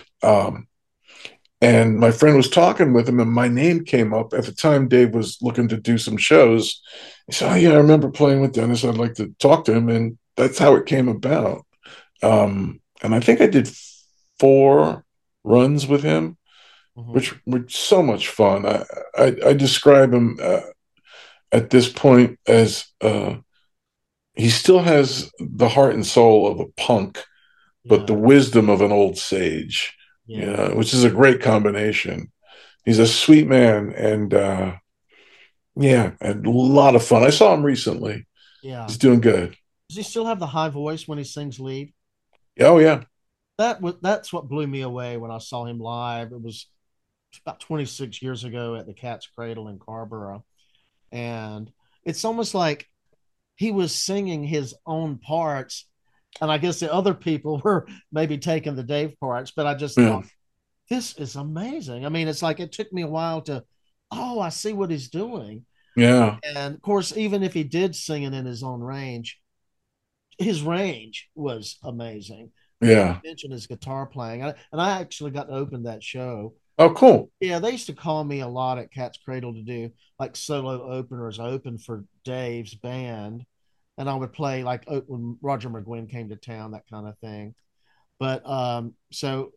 And my friend was talking with him, and my name came up. At the time, Dave was looking to do some shows. He said, oh, yeah, I remember playing with Dennis. I'd like to talk to him. And that's how it came about. And I think I did 4 runs with him, which were so much fun. I describe him at this point as he still has the heart and soul of a punk, but the wisdom of an old sage, which is a great combination. He's a sweet man, and had a lot of fun. I saw him recently. Yeah, he's doing good. Does he still have the high voice when he sings lead? Oh yeah. That's what blew me away when I saw him live. It was about 26 years ago at the Cat's Cradle in Carborough, and it's almost like he was singing his own parts, and I guess the other people were maybe taking the Dave parts. But I just Yeah. thought, this is amazing. I mean, it's like it took me a while to, oh, I see what he's doing. Yeah. And of course, even if he did sing it in his own range, his range was amazing. And Yeah. mentioned his guitar playing, and I actually got to open that show. Oh, cool. Yeah, they used to call me a lot at Cat's Cradle to do like solo openers. I opened for Dave's band, and I would play like when Roger McGuinn came to town, that kind of thing. But so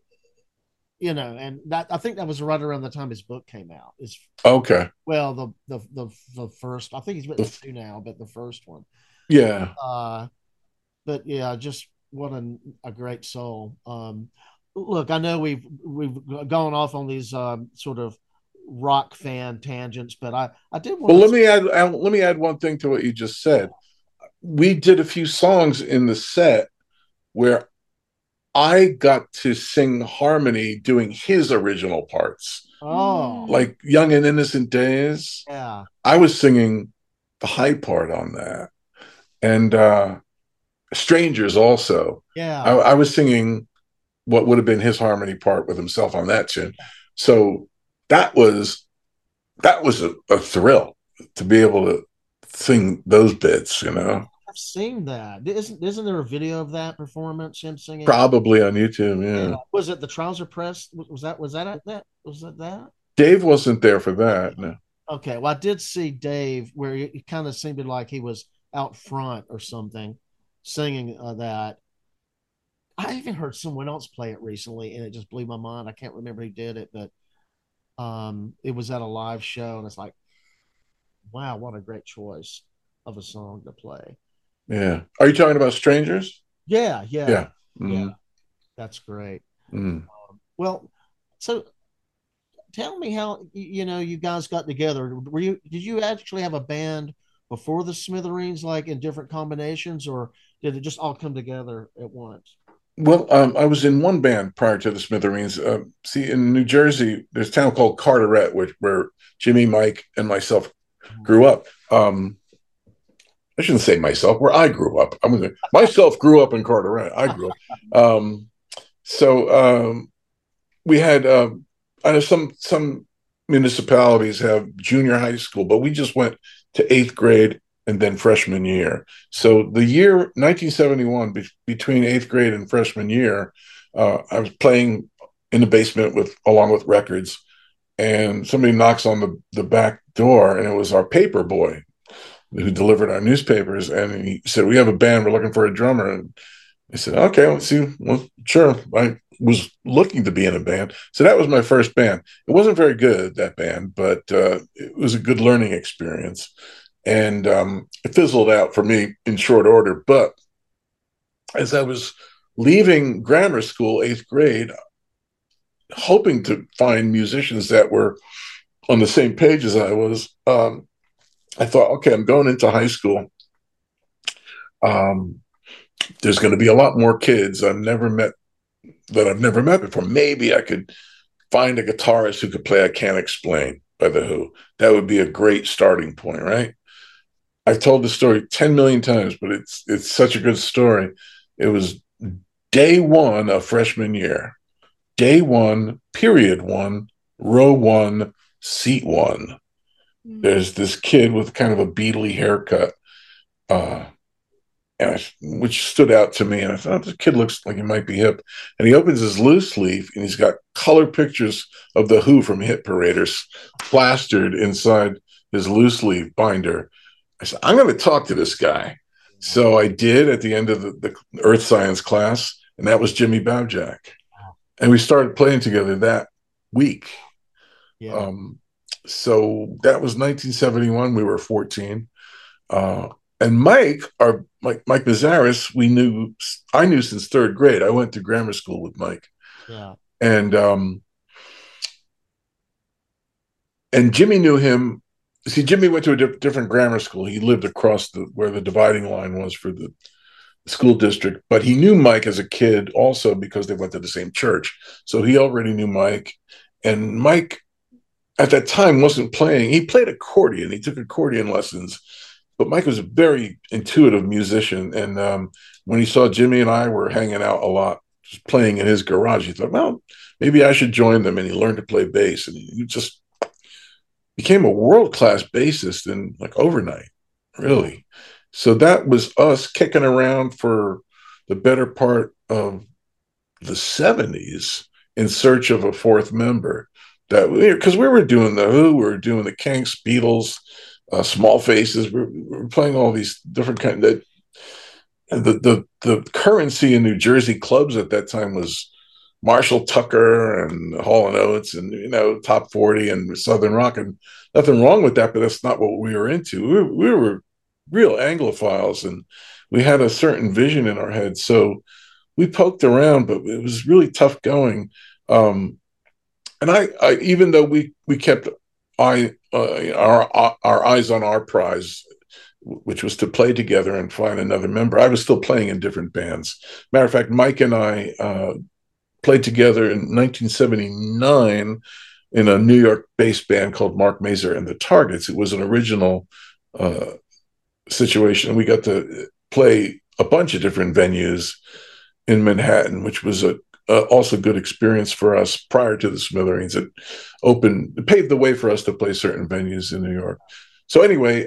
and that I think that was right around the time his book came out. Is Okay. well, the first, I think he's written The- two now, but the first one. Yeah. But yeah, just what a great soul. Look, I know we've gone off on these sort of rock fan tangents, but I did want Well, to. let me add one thing to what you just said. We did a few songs in the set where I got to sing harmony doing his original parts. Oh, Like Young and Innocent Days. yeah, I was singing the high part on that. And Strangers also. yeah, I was singing what would have been his harmony part with himself on that tune. So that was a thrill to be able to sing those bits, I've seen that. Isn't there a video of that performance, him singing? probably on YouTube. Yeah. Yeah. Was it the Trouser Press? Was that? Dave wasn't there for that. No. Okay, well, I did see Dave where he kind of seemed like he was out front or something, singing that. I even heard someone else play it recently, and it just blew my mind. I can't remember who did it, but it was at a live show, and it's like, wow, what a great choice of a song to play. Yeah. Are you talking about Strangers? Yeah, yeah, Yeah. yeah. Mm. That's great. Mm. Well, so tell me how you guys got together. Did you actually have a band before the Smithereens, like in different combinations, or did it just all come together at once? Well, I was in one band prior to the Smithereens. See, in New Jersey, there's a town called Carteret, where Jimmy, Mike, and myself grew up. I shouldn't say myself, where I grew up. Myself grew up in Carteret. I grew up. So we had, I know some municipalities have junior high school, but we just went to eighth grade and then freshman year. So the year 1971, between eighth grade and freshman year, I was playing in the basement along with records, and somebody knocks on the back door, and it was our paper boy who delivered our newspapers, and he said, "We have a band. We're looking for a drummer." And I said, "Okay, let's see." Well, sure. I was looking to be in a band, so that was my first band. It wasn't very good, that band, but it was a good learning experience, and it fizzled out for me in short order. But as I was leaving grammar school, eighth grade, hoping to find musicians that were on the same page as I was, I thought, okay, I'm going into high school. Um, there's going to be a lot more kids I've never met before. Maybe I could find a guitarist who could play "I Can't Explain" by The Who. That would be a great starting point, right? I've told the story 10 million times, but it's such a good story. It was day one of freshman year. Day one, period one, row one, seat one. There's this kid with kind of a beetly haircut, uh, which stood out to me. And I thought, this kid looks like he might be hip. And he opens his loose sleeve, and he's got color pictures of The Who from Hit Paraders plastered inside his loose leaf binder. I said, I'm going to talk to this guy. So I did at the end of the earth science class, and that was Jimmy Babjack. And we started playing together that week. Yeah. So that was 1971. We were 14. And Mike Mazaris, I knew since third grade. I went to grammar school with Mike. Yeah. And Jimmy knew him. See, Jimmy went to a different grammar school. He lived across where the dividing line was for the school district, but he knew Mike as a kid also because they went to the same church. So he already knew Mike. And Mike at that time wasn't playing. He played accordion. He took accordion lessons, but Mike was a very intuitive musician. And when he saw Jimmy and I were hanging out a lot, just playing in his garage, he thought, well, maybe I should join them. And he learned to play bass, and he just became a world class bassist in like overnight, really. So that was us kicking around for the better part of the 70s in search of a fourth member. That because we were doing the Who, we were doing the Kinks, Beatles, Small Faces. We were playing all these different kind of the currency in New Jersey clubs at that time was Marshall Tucker and Hall and Oates and top 40 and Southern rock, and nothing wrong with that, but that's not what we were into. We were real Anglophiles, and we had a certain vision in our head. So we poked around, but it was really tough going. And I even though we kept our eyes on our prize, which was to play together and find another member, I was still playing in different bands. Matter of fact, Mike and I played together in 1979 in a New York-based band called Mark Mazer and the Targets. It was an original situation. We got to play a bunch of different venues in Manhattan, which was a also good experience for us prior to the Smithereens. It paved the way for us to play certain venues in New York. So anyway,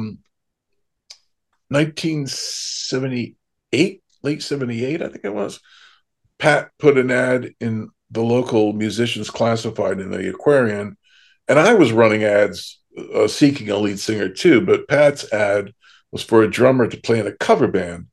1978, late 78, I think it was, Pat put an ad in the local musicians classified in the Aquarian, and I was running ads seeking a lead singer too, but Pat's ad was for a drummer to play in a cover band.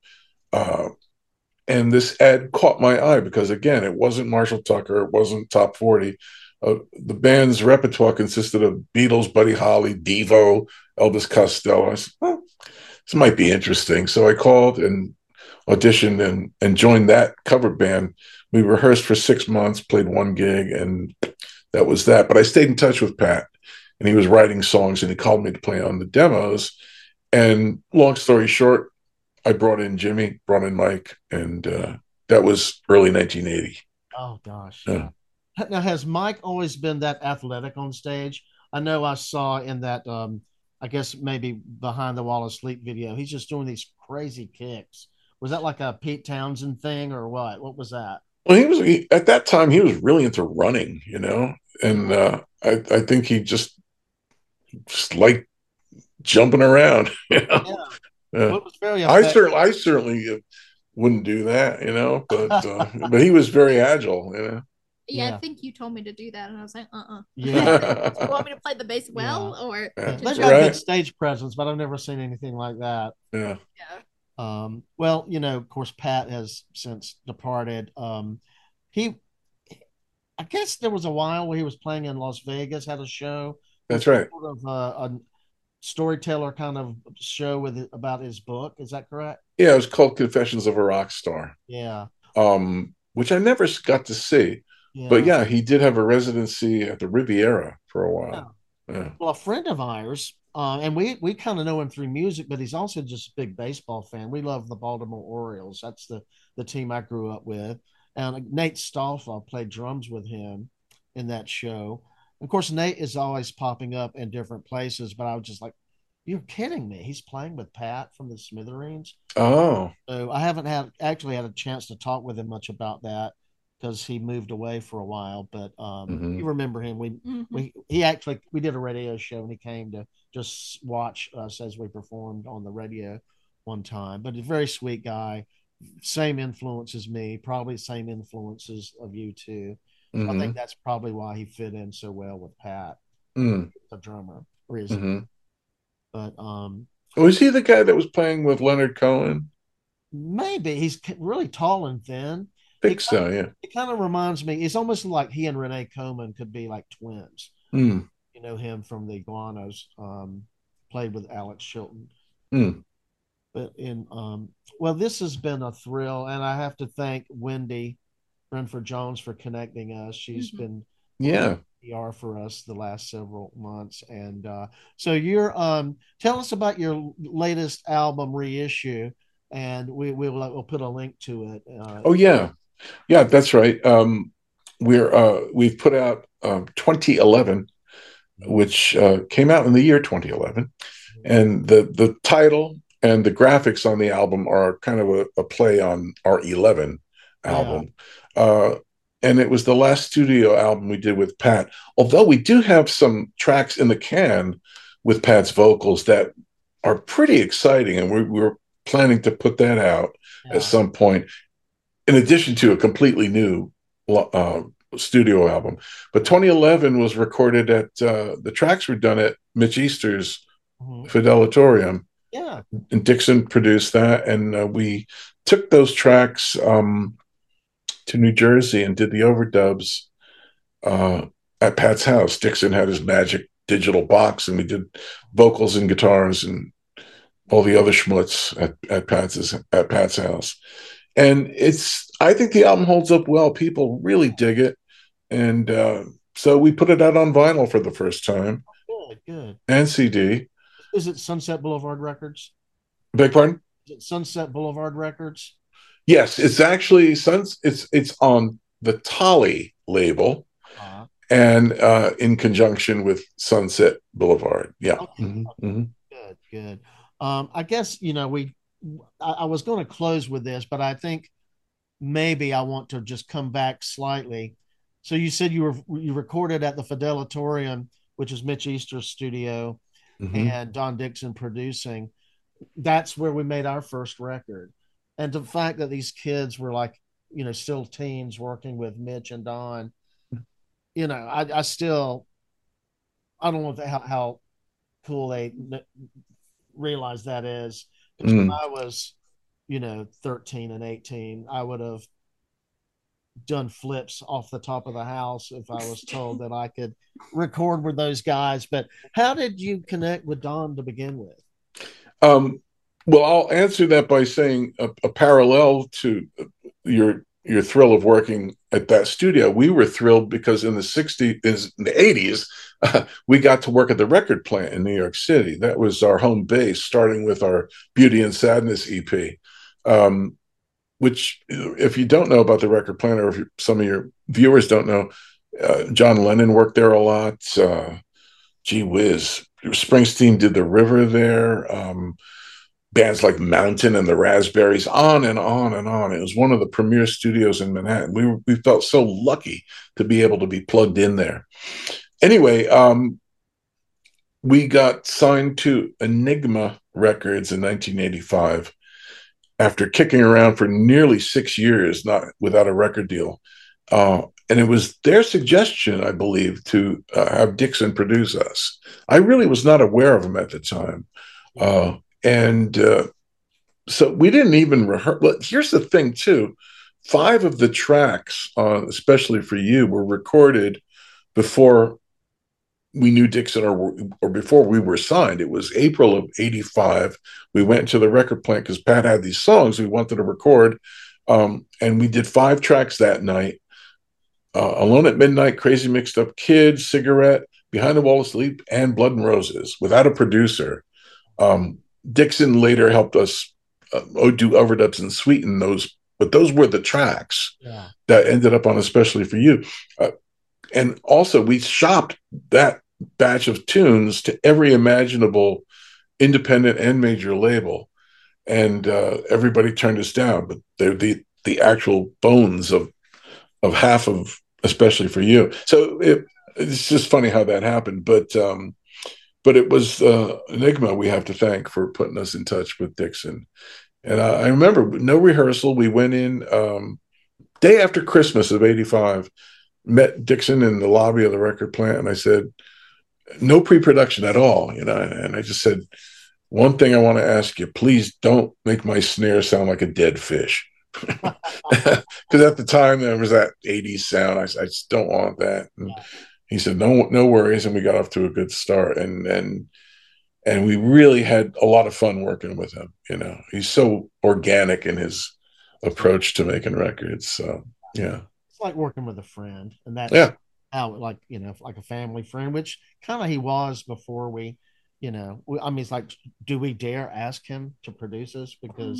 And this ad caught my eye because, again, it wasn't Marshall Tucker, it wasn't top 40. The band's repertoire consisted of Beatles, Buddy Holly, Devo, Elvis Costello. I said, well, this might be interesting. So I called and auditioned and joined that cover band. We rehearsed for 6 months, played one gig, and that was that. But I stayed in touch with Pat, and he was writing songs, and he called me to play on the demos. And long story short, I brought in Jimmy, brought in Mike, and that was early 1980. Oh gosh. Yeah. Now, has Mike always been that athletic on stage? I know I saw in that, I guess maybe Behind the Wall of Sleep video, he's just doing these crazy kicks. Was that like a Pete Townsend thing or what? What was that? Well, at that time he was really into running, and I think he just liked jumping around. Yeah. Yeah. I certainly wouldn't do that, but he was very agile, Yeah, I think you told me to do that, and I was like, Yeah. Do you want me to play the bass well, or they've got good stage presence, but I've never seen anything like that. Yeah. Well, of course, Pat has since departed. He, I guess there was a while where he was playing in Las Vegas, had a show. That's right. Sort of a storyteller kind of show about his book. Is that correct? Yeah, it was called Confessions of a Rock Star. Yeah. Which I never got to see. Yeah. But yeah, he did have a residency at the Riviera for a while. Yeah. Well, a friend of ours, and we kind of know him through music, but he's also just a big baseball fan. We love the Baltimore Orioles. That's the team I grew up with. And Nate Stoffa played drums with him in that show. Of course, Nate is always popping up in different places, but I was just like, you're kidding me. He's playing with Pat from the Smithereens. Oh. So I haven't actually had a chance to talk with him much about that because he moved away for a while. But you remember him. We did a radio show and he came to just watch us as we performed on the radio one time. But a very sweet guy. Same influence as me, probably same influences of you too. So I think that's probably why he fit in so well with Pat, the drummer. Or is he? But was he the guy that was playing with Leonard Cohen? Maybe. He's really tall and thin. I think so, yeah. It kind of reminds me. It's almost like he and Renee Coleman could be like twins. You know him from the Iguanas. Played with Alex Chilton. But well, this has been a thrill, and I have to thank Wendy Renford Jones for connecting us. She's been PR for us the last several months, and so you're tell us about your latest album reissue, and we'll put a link to it. Oh yeah, yeah, that's right. We've put out 2011, which came out in the year 2011, and the title and the graphics on the album are kind of a play on our 11 Yeah. album. Uh, and it was the last studio album we did with Pat. Although we do have some tracks in the can with Pat's vocals that are pretty exciting, and we're planning to put that out at Yeah. some point, in addition to a completely new uh, studio album. But 2011 was recorded at the tracks were done at Mitch Easter's Mhm. Fidelatorium, Yeah. and Dixon produced that, and we took those tracks to New Jersey and did the overdubs uh, at Pat's house. Dixon had his magic digital box, and we did vocals and guitars and all the other schmutz at Pat's house. And I think the album holds up well. People really dig it, and so we put it out on vinyl for the first time Good. Good. and CD. Is it Sunset Boulevard Records? Beg pardon? Is it Sunset Boulevard Records? Yes, it's actually it's on the Tolly label, Uh, and in conjunction with Sunset Boulevard. Yeah. okay. Mm-hmm. Good. Good. I guess I was going to close with this, but I think maybe I want to just come back slightly. So you said you recorded at the Fidelatorium, which is Mitch Easter's studio, Mm-hmm. and Don Dixon producing. That's where we made our first record. And the fact that these kids were like, still teens working with Mitch and Don, I still, I don't know how cool they realize that is. Because when Mm. I was, 13 and 18, I would have done flips off the top of the house if I was told that I could record with those guys. But how did you connect with Don to begin with? Um, well, I'll answer that by saying a parallel to your thrill of working at that studio. We were thrilled because in the '60s, in the '80s, we got to work at the record plant in New York City. That was our home base, starting with our Beauty and Sadness EP. Which, if you don't know about the record plant, or if some of your viewers don't know, John Lennon worked there a lot. Gee whiz, Springsteen did the River there. Bands like Mountain and the Raspberries, on and on and on. It was one of the premier studios in Manhattan. We felt so lucky to be able to be plugged in there. Anyway, we got signed to Enigma Records in 1985 after kicking around for nearly 6 years, not without a record deal. And it was their suggestion, I believe, to have Dixon produce us. I really was not aware of him at the time. And so we didn't even rehearse. Well, here's the thing, too. 5 of the tracks, especially for you, were recorded before we knew Dixon, or before we were signed. It was April of '85. We went to the record plant because Pat had these songs we wanted to record. And we did 5 tracks that night. Alone at Midnight, Crazy Mixed Up Kids, Cigarette, Behind the Wall of Sleep, and Blood and Roses, without a producer. Dixon later helped us do overdubs and sweeten those, but those were the tracks that ended up on Especially for You. And also, we shopped that batch of tunes to every imaginable independent and major label, and everybody turned us down. But they're the actual bones of half of Especially for You. So it's just funny how that happened. But it was Enigma we have to thank for putting us in touch with Dixon. And I remember no rehearsal. We went in day after Christmas of '85. Met Dixon in the lobby of the record plant, and I said, no pre-production at all, and I just said, one thing I want to ask you, please don't make my snare sound like a dead fish. Because at the time there was that '80s sound. I just don't want that. And he said, no worries, and we got off to a good start, and we really had a lot of fun working with him. He's so organic in his approach to making records. So yeah. Like working with a friend, and that's Yeah. how, like a family friend, which kind of he was before we, I mean, it's like, do we dare ask him to produce us? Because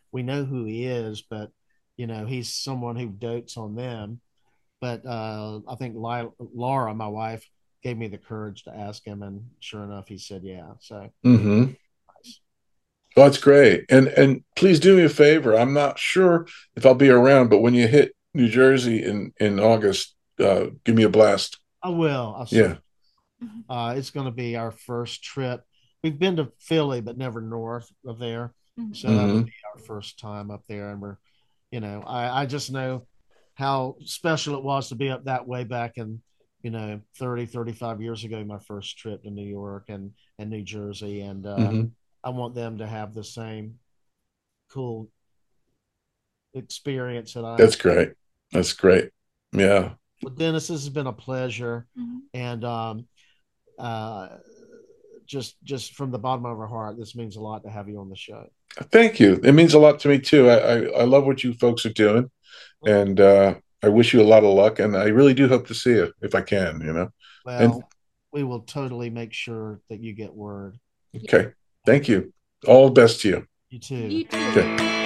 we know who he is, but he's someone who dotes on them. But I think Laura, my wife, gave me the courage to ask him, and sure enough, he said yeah. So Mm-hmm. nice. Well, that's great. And please do me a favor. I'm not sure if I'll be around, but when you hit New Jersey in August, give me a blast. I will. I Yeah. certainly. It's going to be our first trip. We've been to Philly, but never north of there. So that would Mm-hmm. be our first time up there. And I just know how special it was to be up that way back in, 30, 35 years ago, my first trip to New York and New Jersey. And Mm-hmm. I want them to have the same cool experience that I That's had. great. That's great. Yeah. Well, Dennis, this has been a pleasure. Mhm. And uh, just from the bottom of our heart, this means a lot to have you on the show. Thank you. It means a lot to me too. I love what you folks are doing, and I wish you a lot of luck. And I really do hope to see you if I can. And Well, we will totally make sure that you get word. okay, thank you. All the best to you. You too. You too. Okay.